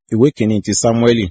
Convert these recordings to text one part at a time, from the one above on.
Ìwé kìíní ti Sámúẹ́lì,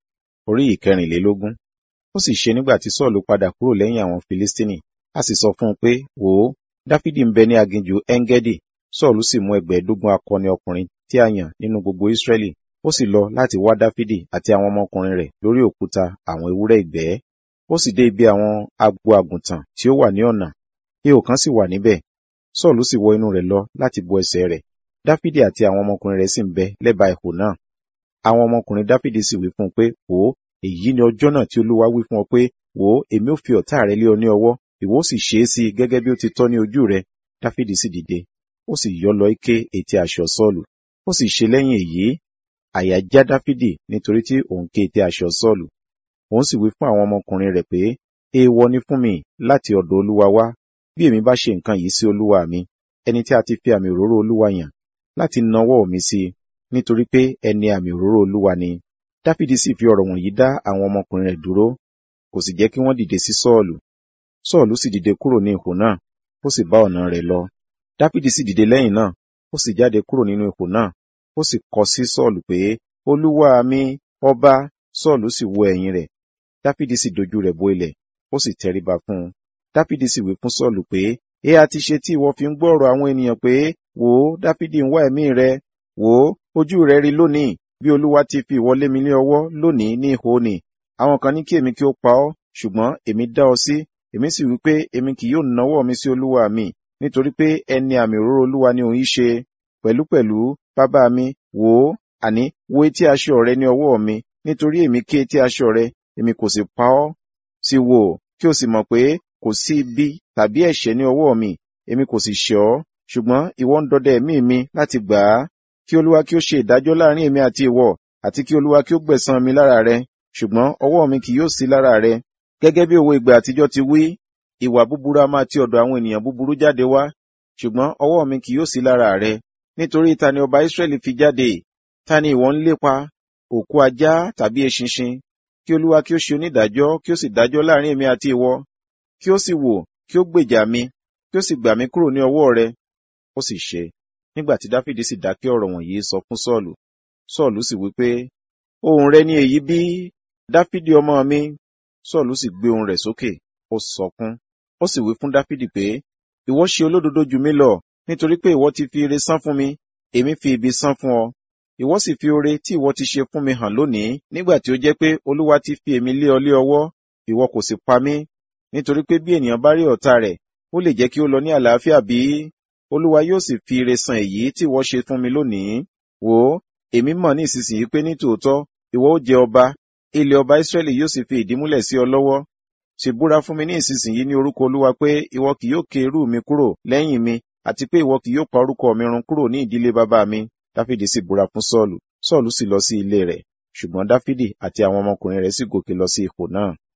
orí ìkẹrìnlélógún. Ó sì ṣe nígbà tí Sọ́ọ̀lù padà kúrò lẹ́yìn àwọn Filistini, a sì sọ fún un pé, wò ó, Dáfídì ń bẹ ní aginjù Engedi. Sọ́ọ̀lù sì mú 15 akọni ọkùnrin tí a yàn nínú gbogbo Israẹli. Ó sì lọ láti wá Dáfídì àti àwọn ọmọkùnrin rẹ̀ lórí òkúta àwọn ewúrẹ́ ìgbẹ́. Ó sì dé ibi àwọn agbo àgùntàn tí ó wà ní ọ̀nà. Ihò kan sì wà níbẹ̀. Sọ́ọ̀lù sì wọ inú rẹ̀ lọ láti bo ẹsẹ̀ rẹ̀. Dáfídì àti àwọn ọmọkùnrin rẹ̀ sì ń bẹ lẹ́bàá ihò náà. Àwọn ọmọkùnrin Dáfídì sì wí fún un pé, wò ó, èyí ni ọjọ́ náà tí Olúwa wí fún ọ pé, wò ó, èmi ó fi ọ̀tá rẹ lé ọ ní ọwọ́, ìwọ ó sì ṣe é sí gẹ́gẹ́ bí ó ti tọ́ ní ojú rẹ. Dáfídì sì dìde, ó sì yọ́ lọ ké etí aṣọ Sọ́ọ̀lù. Ó sì ṣe lẹ́yìn èyí, àyà já Dáfídì nítorí tí òun ké etí aṣọ Sọ́ọ̀lù. Òun sì wí fún àwọn ọmọkùnrin rẹ̀ pé, èèwọ̀ ni fún mi láti ọ̀dọ̀ Olúwa wá, bí èmi bá ṣe nǹkan yìí sí olúwa mi, ẹni tí a ti fi àmì òróró Olúwa yàn, láti nawọ́ mi sí i, nítorí pé ẹni àmì òróró Olúwa ni. Dáfídì sì fi ọ̀rọ̀ wọ̀nyí dá àwọn ọmọkùnrin rẹ̀ dúró, kò sì jẹ́ kí wọ́n dìde sí Sọ́ọ̀lù. Sọ́ọ̀lù sì dìde kúrò ní ihò náà, ó sì bá ọ̀nà rẹ̀ lọ. Dáfídì sì dìde lẹ́yìn náà, ó sì jáde kúrò nínú ihò náà, ó sì kọ sí Sọ́ọ̀lù pé, olúwa mi, ọba. Sọ́ọ̀lù sì wo ẹ̀yìn rẹ̀. Dáfídì sì dojú rẹ̀ bo ilẹ̀, ó sì tẹríba fún un. Dáfídì sì wí fún Sọ́ọ̀lù pé, èéha ti ṣe tí ìwọ fi ń gbọ́ ọ̀rọ̀ àwọn ènìyàn pé, wò ó, Dáfídì ń wá ẹ̀mí rẹ? Wò ó, ojú rẹ rí lónìí, bí Olúwa ti fi ìwọ lé mi ní ọwọ́ lónìí ní ihò nì. Àwọn kan ní kí èmi kí ó pa ọ́, ṣùgbọ́n èmi dá ọ sí. Èmi sì wí pé èmi kì yóò nawọ́ mi sí olúwa mi, nítorí pé ẹni àmì òróró Olúwa ni òun í ṣe. Pẹ̀lúpẹ̀lú, bàbá mi, wò ó, àní wo etí aṣọ rẹ ní ọwọ́ mi, nítorí èmi ké etí aṣọ rẹ, èmi kò sì pa ọ́. Sì wò, kí o sì mọ̀ pé kò sí ibi tàbí ẹ̀ṣẹ̀ ní ọwọ́ mi, èmi kò sì ṣẹ̀ ọ́, ṣùgbọ́n ìwọ ń dọdẹ ẹ̀mí mi láti gbà á. Kí Olúwa kí ó ṣe ìdájọ́ láàrin èmi àti ìwọ, àti kí Olúwa kí ó gbẹ̀san mi lára rẹ, ṣùgbọ́n ọwọ́ mi kì yóò sí lára rẹ. Gẹ́gẹ́ bí òwe ìgbà àtijọ́ ti wí, ìwà búburú a máa ti ọ̀dọ̀ àwọn ènìyàn búburú jáde wá, ṣùgbọ́n ọwọ́ mi kì yóò sí lára rẹ. Nítorí ta ni ọba Israẹli fi jáde? Ta ni ìwọ ń lépa? Òkú ajá tàbí eṣinṣin? Kí Olúwa kí ó ṣe onídàájọ́, kí ó sì dájọ́ láàrin èmi àti ìwọ. Kí ó sì wò, kí ó gbèjà mi, kí ó sì gbà mí kúrò ní ọwọ́ rẹ. Ó sì ṣe, nígbà tí Dáfídì sì dákẹ́ ọ̀rọ̀ wọ̀nyí sọ fún Sọ́ọ̀lù. Sọ́ọ̀lù sì wí pé, ohùn rẹ ni èyí bí, Dáfídì ọmọ mi? Sọ́ọ̀lù sì gbé ohùn rẹ̀ sókè, ó sọkún. Ó sì wí fún Dáfídì pé, ìwọ ṣe olódodo jù mí lọ, nítorí pé ìwọ ti fi ire san fún mi, èmi fi ibi san fún ọ. Ìwọ sì fi oore tí ìwọ ti ṣe fún mi hàn lónìí, nígbà tí ó jẹ́ pé Olúwa ti fi èmi lé ọ lé ọwọ́, ìwọ kò sì pa mí. Nítorí pé bí ènìyàn bá rí ọ̀tá rẹ̀, ó lè jẹ́ kí ó lọ ní àlàáfíà bí? Olúwa yóò sì fi ire san èyí tí ìwọ ṣe fún mi lónìí. Wò ó, èmi mọ̀ ní ìsinsìnyí pé ní tòótọ́ ìwọ ó jẹ ọba, ilẹ̀ ọba Israẹli yóò sì fi ìdí múlẹ̀ sí ọ lọ́wọ́. Sì búra fún mi ní ìsinsìnyí ní orúkọ Olúwa pé ìwọ kì yóò ké irú mi kúrò lẹ́yìn mi, àti pé ìwọ kì yóò pa orúkọ mi run kúrò ní ìdílé bàbá mi. Dáfídì sì búra fún Sọ́ọ̀lù. Sọ́ọ̀lù sì lọ sí ilé rẹ̀, ṣùgbọ́n Dáfídì àti àwọn ọmọkùnrin rẹ̀ sì gòkè lọ sí ihò náà.